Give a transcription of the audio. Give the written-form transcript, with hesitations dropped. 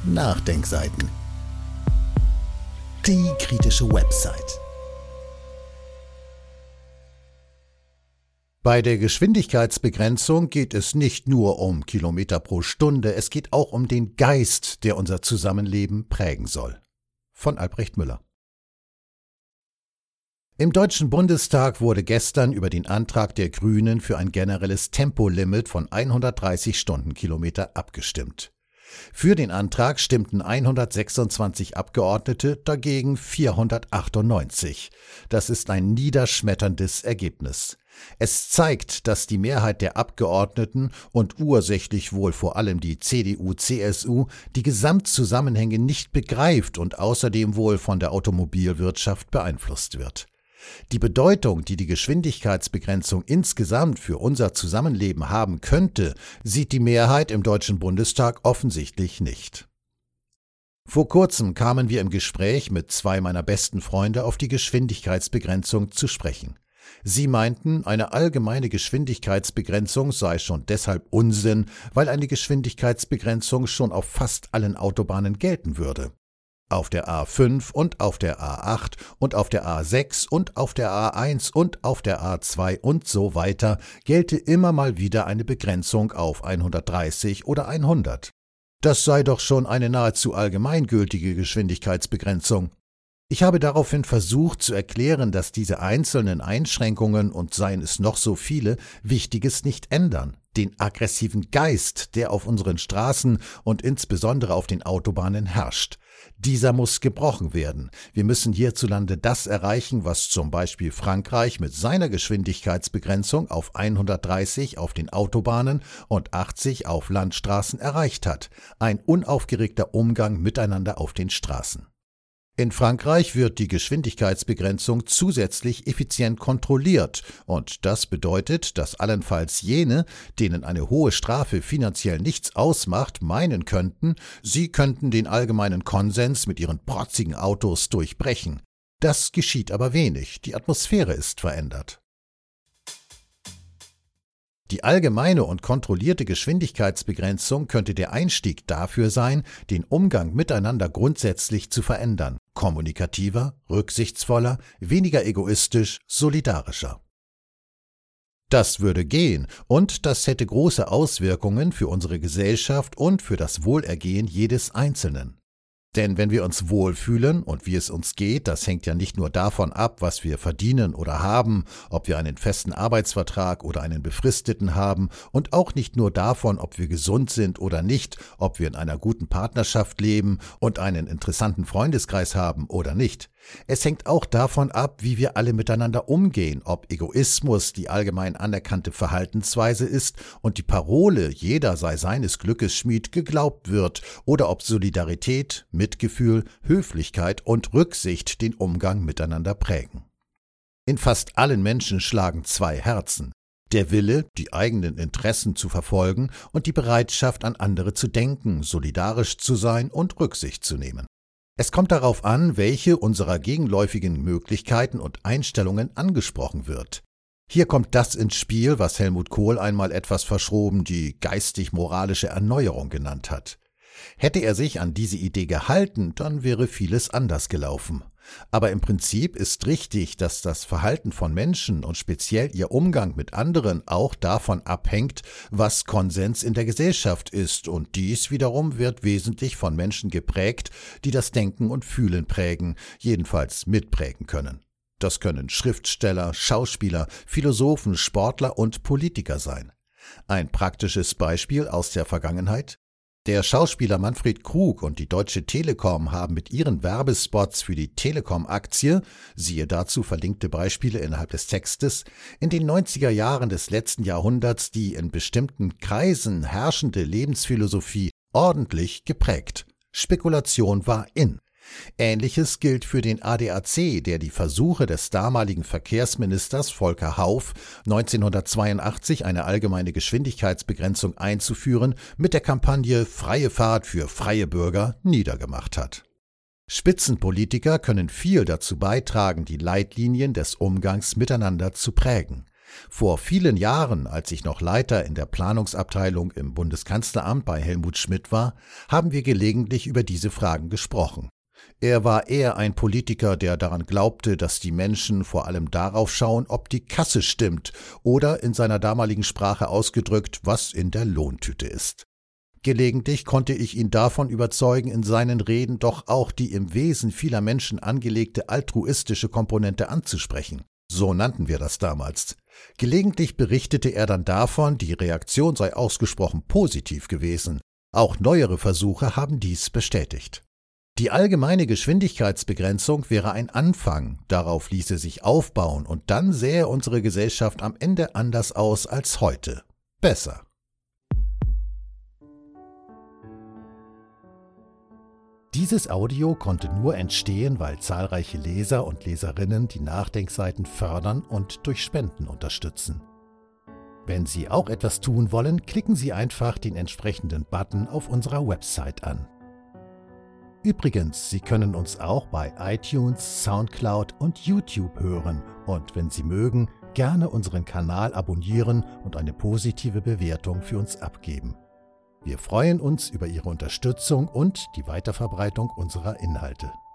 Nachdenkseiten. Die kritische Website. Bei der Geschwindigkeitsbegrenzung geht es nicht nur um Kilometer pro Stunde, es geht auch um den Geist, der unser Zusammenleben prägen soll. Von Albrecht Müller. Im Deutschen Bundestag wurde gestern über den Antrag der Grünen für ein generelles Tempolimit von 130 Stundenkilometer abgestimmt. Für den Antrag stimmten 126 Abgeordnete, dagegen 498. Das ist ein niederschmetterndes Ergebnis. Es zeigt, dass die Mehrheit der Abgeordneten und ursächlich wohl vor allem die CDU/CSU die Gesamtzusammenhänge nicht begreift und außerdem wohl von der Automobilwirtschaft beeinflusst wird. Die Bedeutung, die die Geschwindigkeitsbegrenzung insgesamt für unser Zusammenleben haben könnte, sieht die Mehrheit im Deutschen Bundestag offensichtlich nicht. Vor kurzem kamen wir im Gespräch mit zwei meiner besten Freunde auf die Geschwindigkeitsbegrenzung zu sprechen. Sie meinten, eine allgemeine Geschwindigkeitsbegrenzung sei schon deshalb Unsinn, weil eine Geschwindigkeitsbegrenzung schon auf fast allen Autobahnen gelten würde. Auf der A5 und auf der A8 und auf der A6 und auf der A1 und auf der A2 und so weiter gelte immer mal wieder eine Begrenzung auf 130 oder 100. Das sei doch schon eine nahezu allgemeingültige Geschwindigkeitsbegrenzung. Ich habe daraufhin versucht zu erklären, dass diese einzelnen Einschränkungen, und seien es noch so viele, Wichtiges nicht ändern. Den aggressiven Geist, der auf unseren Straßen und insbesondere auf den Autobahnen herrscht. Dieser muss gebrochen werden. Wir müssen hierzulande das erreichen, was zum Beispiel Frankreich mit seiner Geschwindigkeitsbegrenzung auf 130 auf den Autobahnen und 80 auf Landstraßen erreicht hat. Ein unaufgeregter Umgang miteinander auf den Straßen. In Frankreich wird die Geschwindigkeitsbegrenzung zusätzlich effizient kontrolliert und das bedeutet, dass allenfalls jene, denen eine hohe Strafe finanziell nichts ausmacht, meinen könnten, sie könnten den allgemeinen Konsens mit ihren protzigen Autos durchbrechen. Das geschieht aber wenig, die Atmosphäre ist verändert. Die allgemeine und kontrollierte Geschwindigkeitsbegrenzung könnte der Einstieg dafür sein, den Umgang miteinander grundsätzlich zu verändern. Kommunikativer, rücksichtsvoller, weniger egoistisch, solidarischer. Das würde gehen und das hätte große Auswirkungen für unsere Gesellschaft und für das Wohlergehen jedes Einzelnen. Denn wenn wir uns wohlfühlen und wie es uns geht, das hängt ja nicht nur davon ab, was wir verdienen oder haben, ob wir einen festen Arbeitsvertrag oder einen befristeten haben und auch nicht nur davon, ob wir gesund sind oder nicht, ob wir in einer guten Partnerschaft leben und einen interessanten Freundeskreis haben oder nicht. Es hängt auch davon ab, wie wir alle miteinander umgehen, ob Egoismus die allgemein anerkannte Verhaltensweise ist und die Parole „Jeder sei seines Glückes Schmied" geglaubt wird oder ob Solidarität, Mitgefühl, Höflichkeit und Rücksicht den Umgang miteinander prägen. In fast allen Menschen schlagen zwei Herzen. Der Wille, die eigenen Interessen zu verfolgen und die Bereitschaft, an andere zu denken, solidarisch zu sein und Rücksicht zu nehmen. Es kommt darauf an, welche unserer gegenläufigen Möglichkeiten und Einstellungen angesprochen wird. Hier kommt das ins Spiel, was Helmut Kohl einmal etwas verschroben die geistig-moralische Erneuerung genannt hat. Hätte er sich an diese Idee gehalten, dann wäre vieles anders gelaufen. Aber im Prinzip ist richtig, dass das Verhalten von Menschen und speziell ihr Umgang mit anderen auch davon abhängt, was Konsens in der Gesellschaft ist, und dies wiederum wird wesentlich von Menschen geprägt, die das Denken und Fühlen prägen, jedenfalls mitprägen können. Das können Schriftsteller, Schauspieler, Philosophen, Sportler und Politiker sein. Ein praktisches Beispiel aus der Vergangenheit: Der Schauspieler Manfred Krug und die Deutsche Telekom haben mit ihren Werbespots für die Telekom-Aktie, siehe dazu verlinkte Beispiele innerhalb des Textes, in den 90er Jahren des letzten Jahrhunderts die in bestimmten Kreisen herrschende Lebensphilosophie ordentlich geprägt. Spekulation war in. Ähnliches gilt für den ADAC, der die Versuche des damaligen Verkehrsministers Volker Hauff, 1982 eine allgemeine Geschwindigkeitsbegrenzung einzuführen, mit der Kampagne »Freie Fahrt für freie Bürger« niedergemacht hat. Spitzenpolitiker können viel dazu beitragen, die Leitlinien des Umgangs miteinander zu prägen. Vor vielen Jahren, als ich noch Leiter in der Planungsabteilung im Bundeskanzleramt bei Helmut Schmidt war, haben wir gelegentlich über diese Fragen gesprochen. Er war eher ein Politiker, der daran glaubte, dass die Menschen vor allem darauf schauen, ob die Kasse stimmt oder in seiner damaligen Sprache ausgedrückt, was in der Lohntüte ist. Gelegentlich konnte ich ihn davon überzeugen, in seinen Reden doch auch die im Wesen vieler Menschen angelegte altruistische Komponente anzusprechen. So nannten wir das damals. Gelegentlich berichtete er dann davon, die Reaktion sei ausgesprochen positiv gewesen. Auch neuere Versuche haben dies bestätigt. Die allgemeine Geschwindigkeitsbegrenzung wäre ein Anfang, darauf ließe sich aufbauen und dann sähe unsere Gesellschaft am Ende anders aus als heute. Besser. Dieses Audio konnte nur entstehen, weil zahlreiche Leser und Leserinnen die Nachdenkseiten fördern und durch Spenden unterstützen. Wenn Sie auch etwas tun wollen, klicken Sie einfach den entsprechenden Button auf unserer Website an. Übrigens, Sie können uns auch bei iTunes, Soundcloud und YouTube hören und wenn Sie mögen, gerne unseren Kanal abonnieren und eine positive Bewertung für uns abgeben. Wir freuen uns über Ihre Unterstützung und die Weiterverbreitung unserer Inhalte.